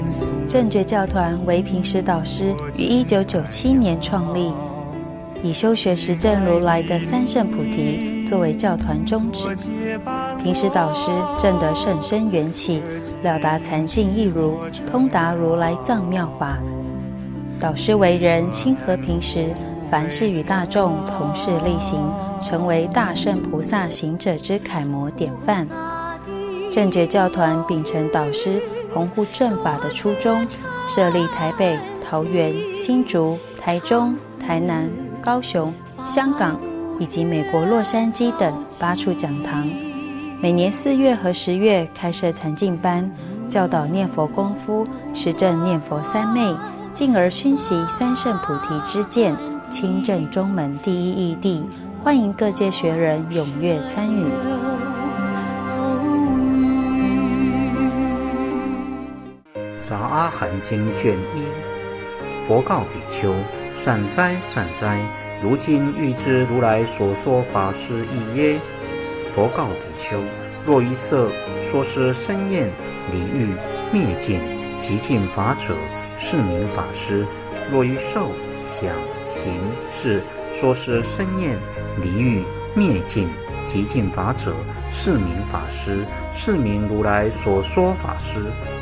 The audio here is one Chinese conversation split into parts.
正觉教团为平时导师于1997年创立，以修学实证如来的三圣菩提作为教团宗旨。平时导师证得甚深缘起，了达禅境义如，通达如来藏妙法。导师为人亲和平时，凡事与大众同事力行，成为大圣菩萨行者之楷模典范。正觉教团秉承导师弘护正法的初衷，设立台北、桃园、新竹、台中、台南、高雄、香港以及美国洛杉矶等8处讲堂。每年4月和10月开设禅净班，教导念佛功夫，实证念佛三昧，进而熏习三圣菩提之见，亲证中门第一义谛。欢迎各界学人踊跃参与。 杂阿含经卷1，佛告比丘：善哉善哉，如今欲知如来所说法是义耶？佛告比丘：若于色说是身厌离欲灭尽极尽法者，是名法师；若于受想行识说是身厌离欲灭尽极尽法者，是名法师，是名如来所说法师。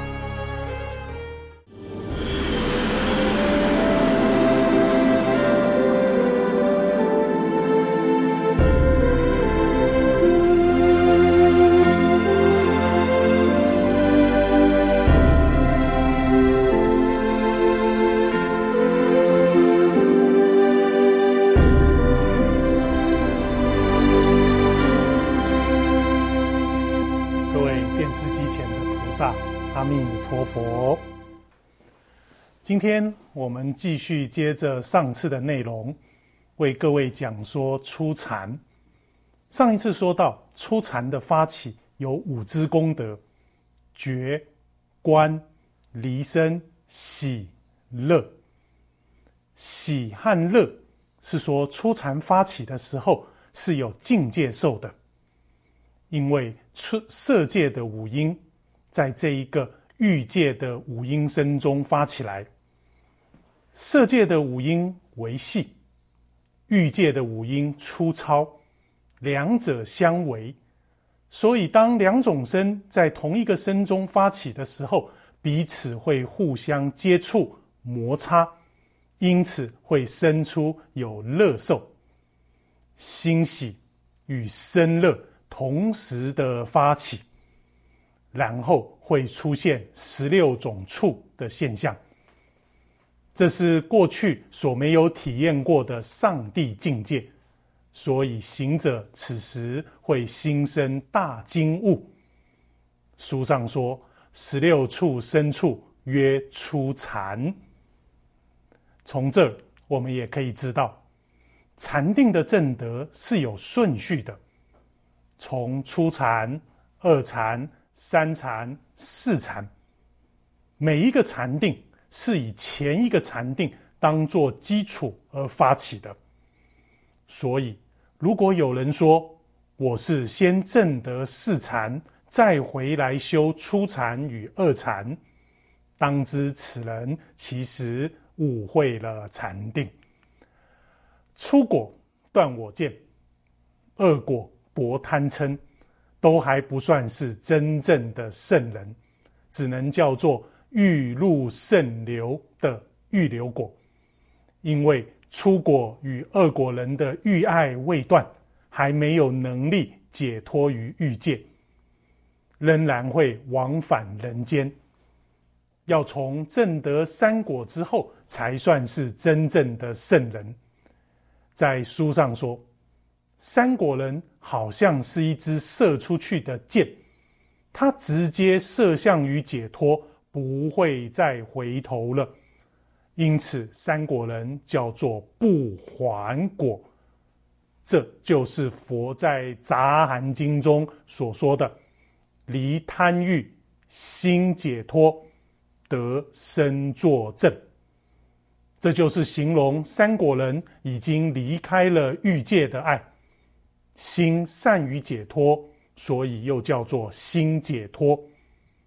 阿弥陀佛。今天我们继续接着上次的内容，为各位讲说初禅。上一次说到初禅的发起有5支功德：觉、观、离身、喜、乐。喜和乐是说初禅发起的时候是有境界受的，因为色界的五音在这一个欲界的五音声中发起来，色界的五音为细，欲界的五音粗糙，两者相违，所以当两种声在同一个声中发起的时候，彼此会互相接触摩擦，因此会生出有乐受。欣喜与生乐同时的发起，然后会出现16种处的现象，这是过去所没有体验过的上帝境界，所以行者此时会心生大惊悟。书上说16处生处曰初禅。从这儿我们也可以知道，禅定的证得是有顺序的，从初禅、二禅、三禅、四禅，每一个禅定是以前一个禅定当作基础而发起的。所以如果有人说我是先证得四禅再回来修初禅与二禅，当知此人其实误会了禅定。初果断我见，二果薄贪嗔，都还不算是真正的圣人，只能叫做欲入圣流的欲流果。因为初果与二果人的欲爱未断，还没有能力解脱于欲界，仍然会往返人间。要从证得三果之后，才算是真正的圣人。在书上说，三果人好像是一支射出去的箭，它直接射向于解脱，不会再回头了。因此三果人叫做不还果。这就是佛在杂含经中所说的离贪欲心解脱得生作正。这就是形容三果人已经离开了欲界的爱，心善于解脱，所以又叫做心解脱。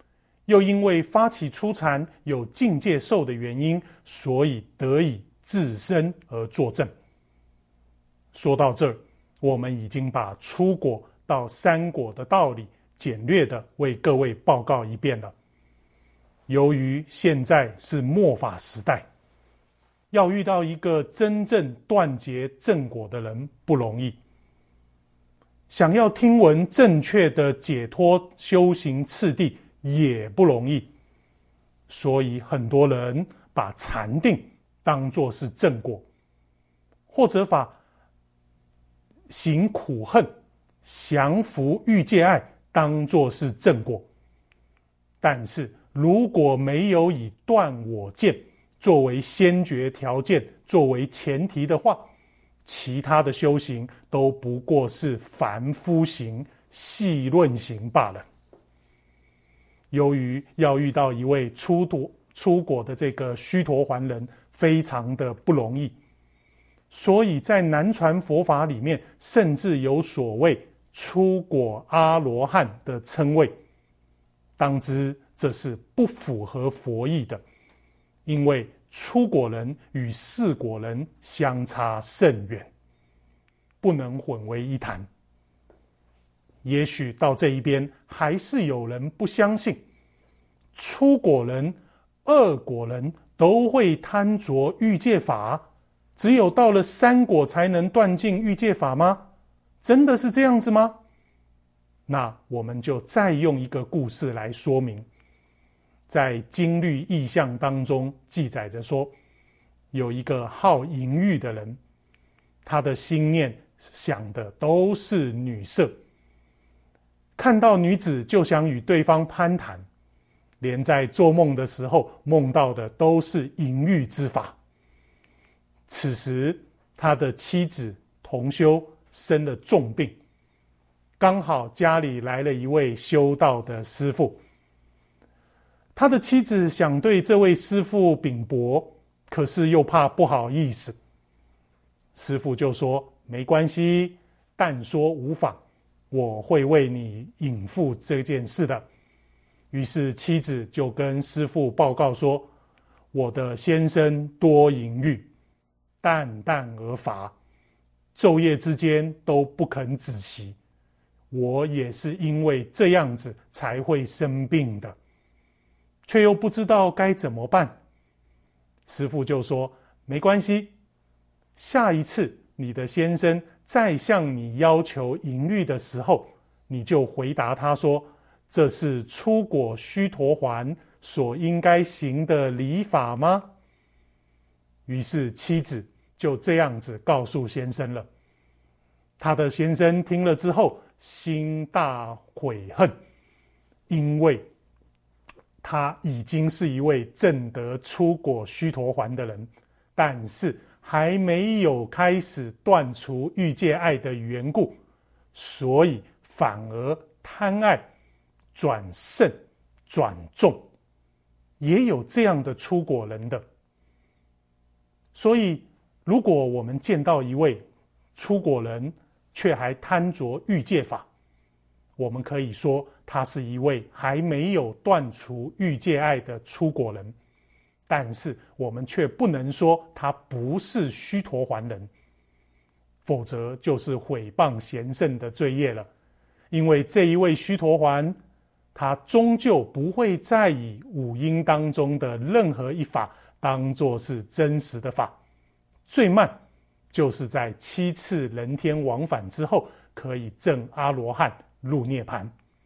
又因为发起初禅有境界受的原因，所以得以自身而作证。说到这儿，我们已经把出果到三果的道理简略的为各位报告一遍了。由于现在是末法时代，要遇到一个真正断结正果的人不容易，想要听闻正确的解脱修行次第也不容易，所以很多人把禅定当作是正果，或者把行苦恨、降伏欲界爱当作是正果。但是如果没有以断我见作为先决条件、作为前提的话，其他的修行都不过是凡夫行、细论行罢了。由于要遇到一位出果的这个须陀洹人非常的不容易，所以在南传佛法里面甚至有所谓出果阿罗汉的称谓。当知这是不符合佛意的，因为出果人与四果人相差甚远，不能混为一谈。也许到这一边还是有人不相信，出果人、二果人都会贪着欲界法，只有到了三果才能断尽欲界法吗？真的是这样子吗？那我们就再用一个故事来说明。在经律义象当中记载着说，有一个好淫欲的人，他的心念想的都是女色，看到女子就想与对方攀谈，连在做梦的时候梦到的都是淫欲之法。此时他的妻子同修生了重病，刚好家里来了一位修道的师父，他的妻子想对这位师父禀薄，可是又怕不好意思。师父就说没关系，但说无妨，我会为你引付这件事的。于是妻子就跟师父报告说，我的先生多淫欲，淡淡而乏，昼夜之间都不肯止息，我也是因为这样子才会生病的，却又不知道该怎么办。师父就说没关系，下一次你的先生再向你要求淫欲的时候，你就回答他说，这是出果须陀洹所应该行的礼法吗？于是妻子就这样子告诉先生了。他的先生听了之后心大悔恨，因为他已经是一位证得出果须陀洹的人，但是还没有开始断除欲界爱的缘故，所以反而贪爱转胜转重，也有这样的出果人的。所以如果我们见到一位出果人却还贪着欲界法，我们可以说他是一位还没有断除欲界爱的出果人，但是我们却不能说他不是须陀洹人，否则就是毁谤贤圣的罪业了。因为这一位须陀洹，他终究不会再以五阴当中的任何一法当作是真实的法，最慢就是在7次人天往返之后，可以证阿罗汉入涅槃。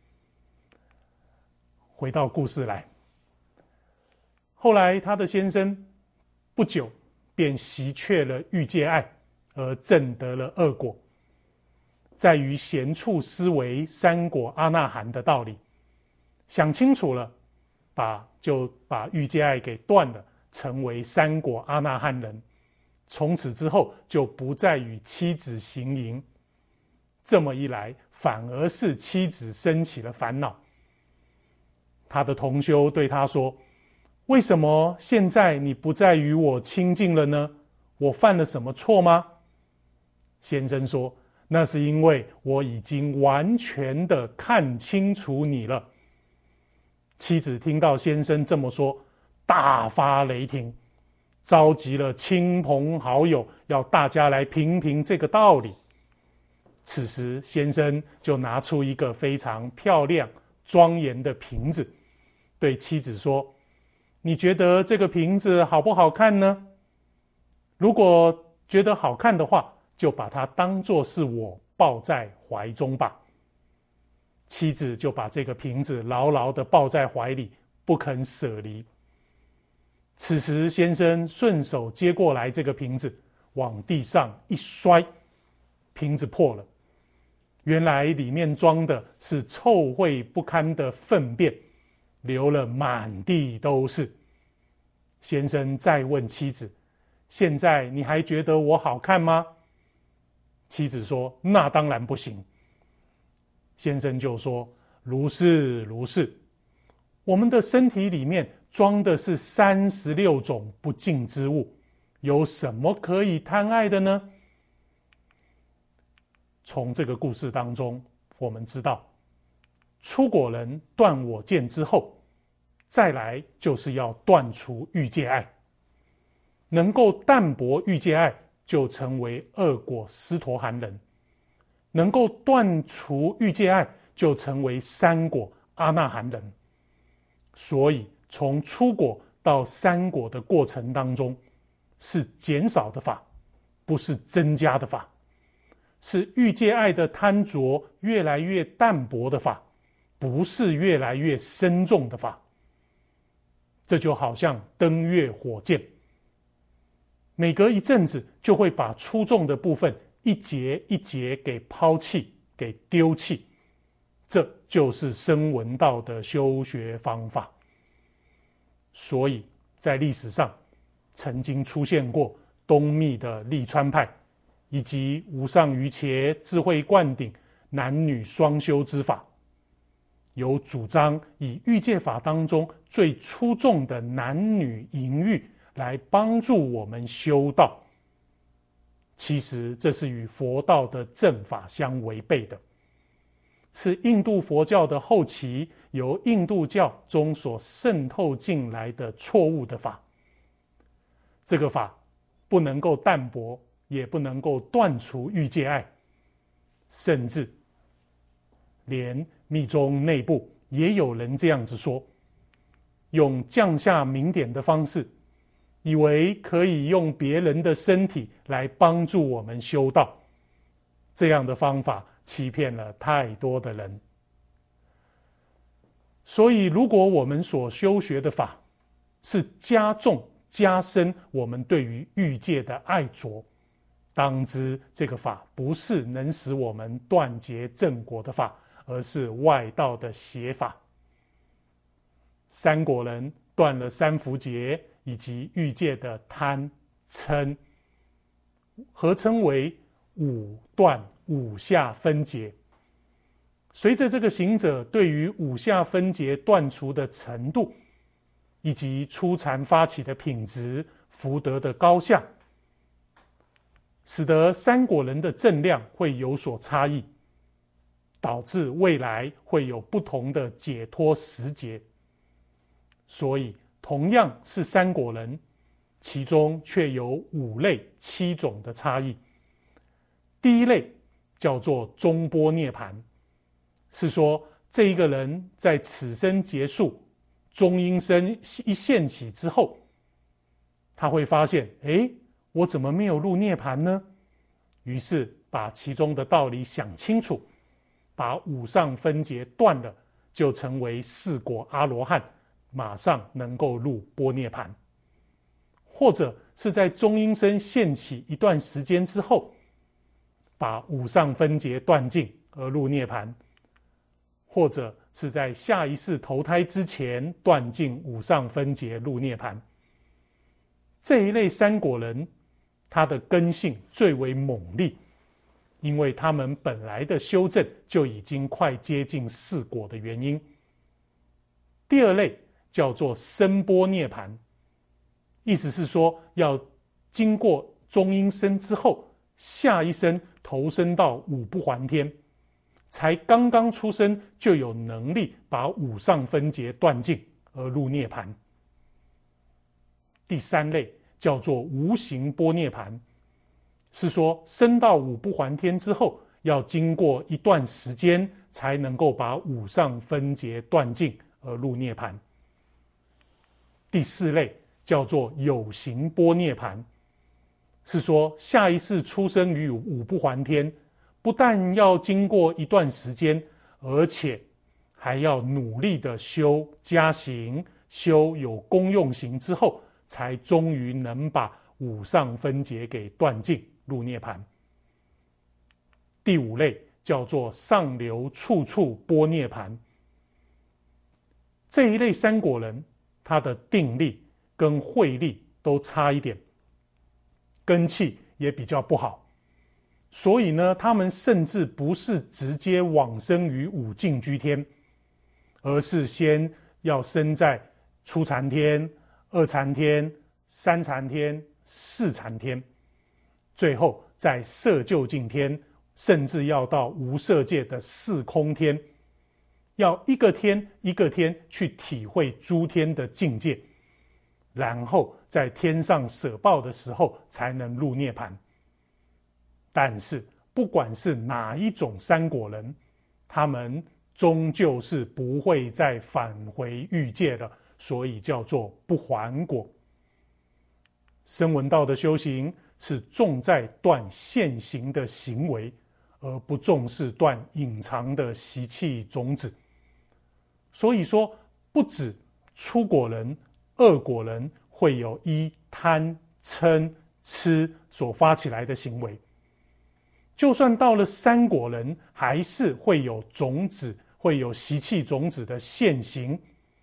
回到故事来，后来他的先生不久便习却了欲界爱，而证得了2果。在于闲处思维3果阿那含的道理，想清楚了，就把欲界爱给断了，成为3果阿那含人。从此之后就不再与妻子行淫，这么一来反而是妻子生起了烦恼。他的同修对他说，为什么现在你不再与我亲近了呢？我犯了什么错吗？先生说，那是因为我已经完全的看清楚你了。 妻子听到先生这么说，大发雷霆，召集了亲朋好友，要大家来评评这个道理。此时先生就拿出一个非常漂亮庄严的瓶子，对妻子说，你觉得这个瓶子好不好看呢？如果觉得好看的话，就把它当作是我抱在怀中吧。妻子就把这个瓶子牢牢地抱在怀里，不肯舍离。此时先生顺手接过来这个瓶子，往地上一摔，瓶子破了。原来里面装的是臭秽不堪的粪便，流了满地都是。先生再问妻子，现在你还觉得我好看吗？妻子说，那当然不行。先生就说，如是如是，我们的身体里面装的是36种不净之物，有什么可以贪爱的呢？从这个故事当中，我们知道出果人断我见之后，再来就是要断除欲界爱，能够淡泊欲界爱，就成为2果斯陀含人，能够断除欲界爱，就成为3果阿那含人。所以从出果到3果的过程当中，是减少的法，不是增加的法，是欲界爱的贪着越来越淡薄的法，不是越来越深重的法。这就好像登月火箭，每隔一阵子就会把粗重的部分一节一节给抛弃，给丢弃。这就是声闻道的修学方法。所以在历史上曾经出现过东密的利川派，以及无上瑜伽智慧灌顶男女双修之法，有主张以欲界法当中最出众的男女淫欲来帮助我们修道。其实这是与佛道的正法相违背的，是印度佛教的后期由印度教中所渗透进来的错误的法。这个法不能够淡泊，也不能够断除欲界爱，甚至连密宗内部也有人这样子说，用降下明点的方式，以为可以用别人的身体来帮助我们修道，这样的方法欺骗了太多的人。所以如果我们所修学的法是加重加深我们对于欲界的爱着，当知这个法不是能使我们断结正果的法，而是外道的邪法。3果人断了3伏劫以及欲界的贪嗔，合称为5断5下分劫。随着这个行者对于5下分劫断除的程度，以及初禅发起的品质、福德的高下，使得3果人的正量会有所差异，导致未来会有不同的解脱时节。所以同样是3果人，其中却有5类7种的差异。第一类叫做中波涅槃，是说这一个人在此生结束，中阴身一现起之后，他会发现，我怎么没有入涅槃呢？于是把其中的道理想清楚，把5上分劫断了，就成为4果阿罗汉，马上能够入般涅槃。或者是在中阴身现起一段时间之后，把5上分劫断尽而入涅槃，或者是在下一世投胎之前断尽5上分劫入涅槃。这一类3果人，他的根性最为猛烈，因为他们本来的修正就已经快接近4果的原因。第二类叫做声波涅槃，意思是说要经过中阴身之后，下一生投生到5不还天， 才刚刚出生就有能力把五上分节断尽而入涅槃。第三类叫做无形般涅槃，是说升到五不还天之后，要经过一段时间才能够把五上分节断尽而入涅槃。第四类叫做有形般涅槃，是说下一世出生于五不还天，不但要经过一段时间，而且还要努力的修加行，修有功用行之后，才终于能把五上分节给断尽入涅槃。第五类叫做上流处处般涅槃，这一类三果人，他的定力跟慧力都差一点，根气也比较不好，所以呢，他们甚至不是直接往生于五净居天，而是先要生在初禅天、二禅天、三禅天、四禅天，最后在色究竟天，甚至要到无色界的四空天，要一个天一个天去体会诸天的境界，然后在天上舍报的时候才能入涅槃。但是不管是哪一种三果人，他们终究是不会再返回欲界的，所以叫做不还果。声闻道的修行是重在断现行的行为，而不重视断隐藏的习气种子。所以说，不止初果人、二果人会有依贪、嗔、痴所发起来的行为，就算到了三果人，还是会有种子，会有习气种子的现行。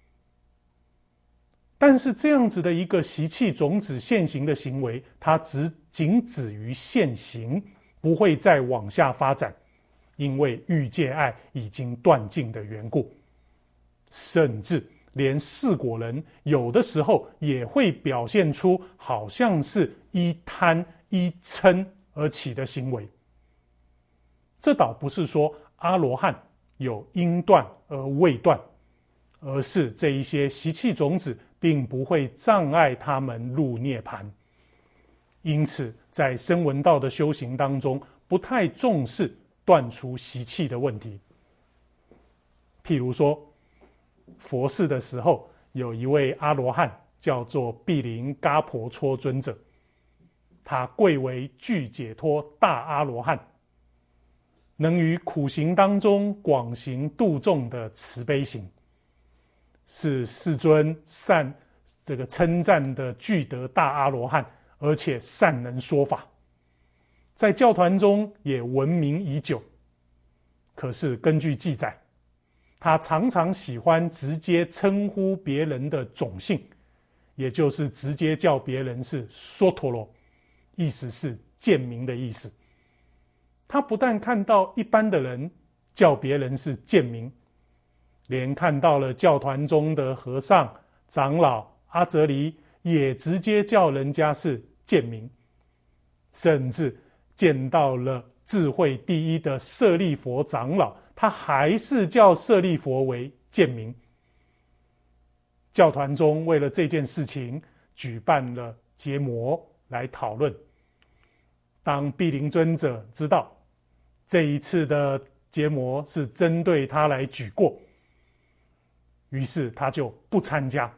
但是这样子的一个习气种子现行的行为，它仅止于现行，不会再往下发展，因为欲界爱已经断尽的缘故。甚至连四果人有的时候也会表现出好像是依贪依嗔而起的行为。这倒不是说阿罗汉有因断而未断，而是这一些习气种子并不会障碍他们入涅槃。因此在声闻道的修行当中，不太重视断除习气的问题。譬如说佛事的时候，有一位阿罗汉叫做毗陵伽婆蹉尊者，他贵为具解脱大阿罗汉，能于苦行当中广行度众的慈悲行，是世尊称赞的具德大阿罗汉，而且善能说法，在教团中也闻名已久。可是根据记载，他常常喜欢直接称呼别人的种姓，也就是直接叫别人是娑陀罗，意思是贱民的意思。他不但看到一般的人叫别人是贱民，连看到了教团中的和尚、长老、阿哲离，也直接叫人家是贱民，甚至见到了智慧第一的舍利佛长老，他还是叫舍利佛为贱民。教团中为了这件事情举办了结魔来讨论。当毗陵尊者知道这一次的结魔是针对他来举过，于是他就不参加。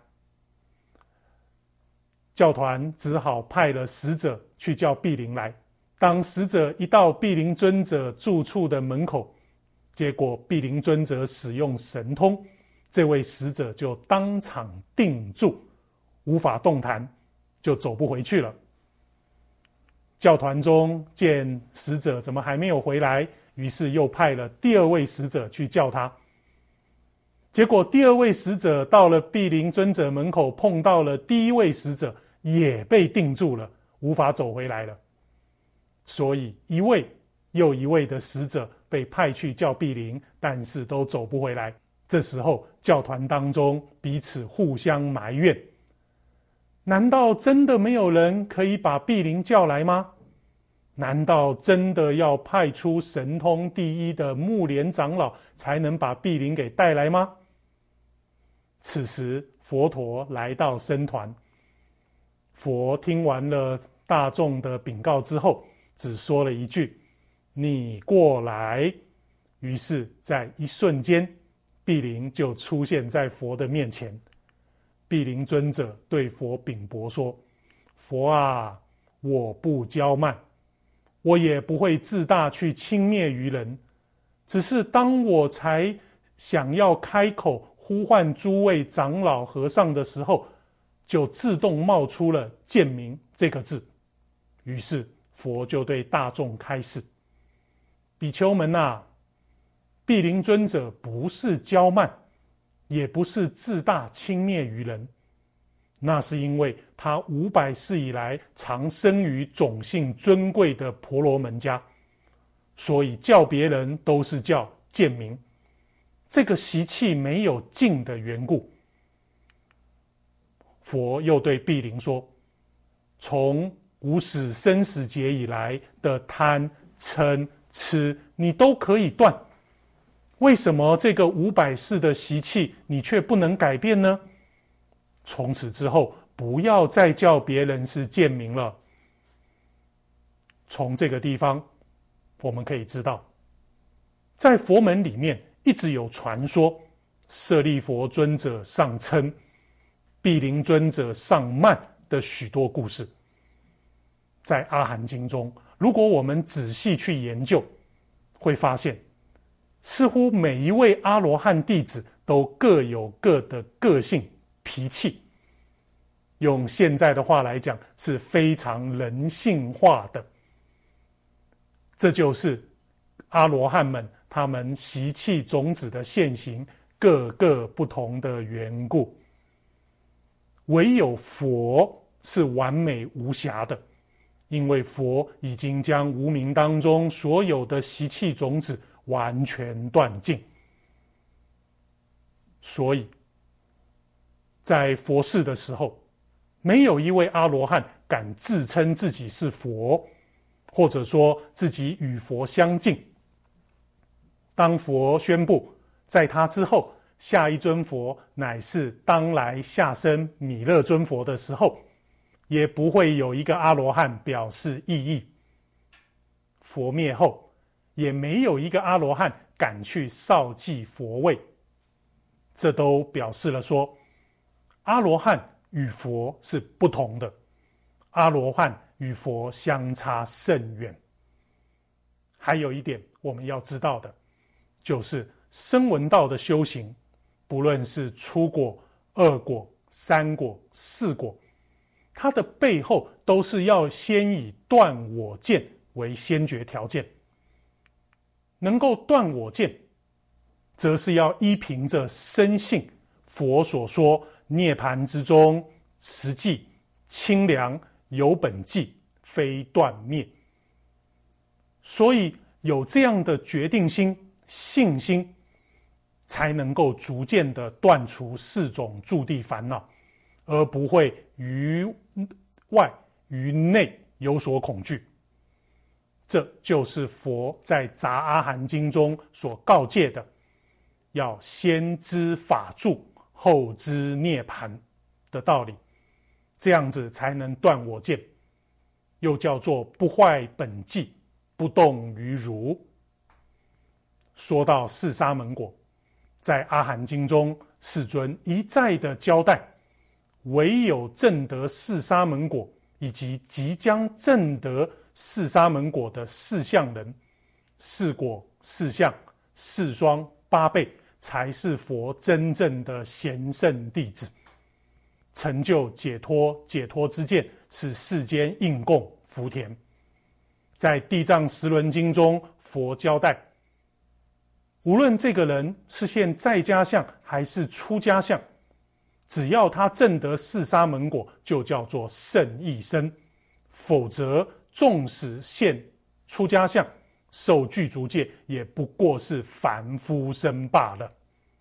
教团只好派了使者去叫毗陵来。当使者一到毗陵尊者住处的门口，结果毗陵尊者使用神通，这位使者就当场定住，无法动弹，就走不回去了。教团中见使者怎么还没有回来，于是又派了第二位使者去叫他。结果第二位使者到了毗陵尊者门口，碰到了第一位使者，也被定住了，无法走回来了。所以一位又一位的使者被派去叫毗陵，但是都走不回来。这时候教团当中彼此互相埋怨，难道真的没有人可以把毗陵叫来吗？ 难道真的要派出神通第一的木莲长老才能把毗陵给带来吗？此时佛陀来到僧团，佛听完了大众的禀告之后，只说了一句：你过来。于是在一瞬间，毗陵就出现在佛的面前。毗陵尊者对佛禀薄说：佛啊，我不骄慢，我也不会自大去轻蔑于人，只是当我才想要开口呼唤诸位长老和尚的时候，就自动冒出了贱民这个字。于是佛就对大众开示：比丘们啊，毗陵尊者不是骄慢，也不是自大轻蔑于人，那是因为他500世以来常生于种姓尊贵的婆罗门家，所以叫别人都是叫贱民，这个习气没有尽的缘故。佛又对毗陵说：从无始生死劫以来的贪嗔痴你都可以断，为什么这个500世的习气你却不能改变呢？从此之后不要再叫别人是贱民了。从这个地方我们可以知道，在佛门里面一直有传说，舍利弗尊者上嗔，毗陵尊者上慢的许多故事。在阿含经中，如果我们仔细去研究，会发现似乎每一位阿罗汉弟子都各有各的个性脾气，用现在的话来讲，是非常人性化的。这就是阿罗汉们他们习气种子的现行各个不同的缘故。唯有佛是完美无瑕的，因为佛已经将无明当中所有的习气种子完全断尽。所以在佛世的时候，没有一位阿罗汉敢自称自己是佛，或者说自己与佛相近。当佛宣布在他之后下一尊佛乃是当来下生弥勒尊佛的时候，也不会有一个阿罗汉表示异议。佛灭后，也没有一个阿罗汉敢去绍记佛位，这都表示了说，阿罗汉与佛是不同的，阿罗汉与佛相差甚远。还有一点我们要知道的，就是声闻道的修行，不论是初果、2果、3果、4果，它的背后都是要先以断我见为先决条件。能够断我见，则是要依凭着深信佛所说涅槃之中实际清凉有本际，非断灭。所以有这样的决定心、信心，才能够逐渐的断除4种诸地烦恼，而不会于外于内有所恐惧。这就是佛在《杂阿含经》中所告诫的，要先知法住，后知涅槃的道理，这样子才能断我见，又叫做不坏本际，不动于如。说到4沙门果，在阿含经中，世尊一再的交代，唯有证得4沙门果以及即将证得4沙门果的4相人，4果4相4双8倍，才是佛真正的贤圣弟子。成就解脱之见，是世间应供福田。在地藏十轮经中，佛交代，无论这个人是现在家相还是出家相，只要他证得4沙门果，就叫做圣意身，否则纵使现出家相，受具足戒，也不过是凡夫身罢了。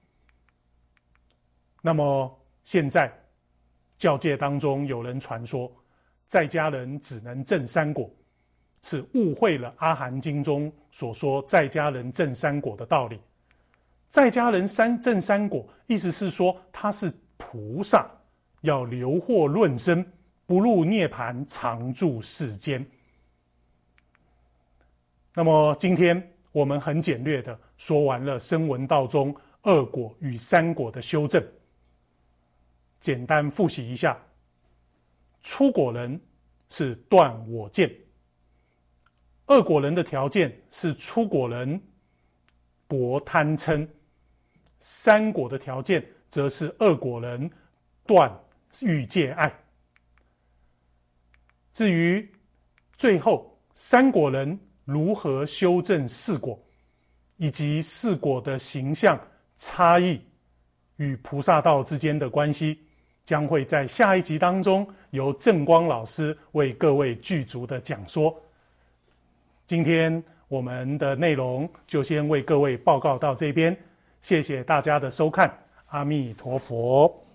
那么现在教界当中有人传说，在家人只能证3果， 是误会了阿含经中所说在家人证三果的道理。在家人证三果，意思是说他是菩萨，要留祸论生，不入涅槃，常住世间。那么今天我们很简略的说完了声闻道中二果与三果的修正。简单复习一下，初果人是断我见，二果人的条件是初果人薄贪嗔，三果的条件则是二果人断欲界爱。至于最后三果人如何修正四果，以及四果的形象差异与菩萨道之间的关系，将会在下一集当中由正光老师为各位具足的讲说。今天我们的内容就先为各位报告到这边，谢谢大家的收看，阿弥陀佛。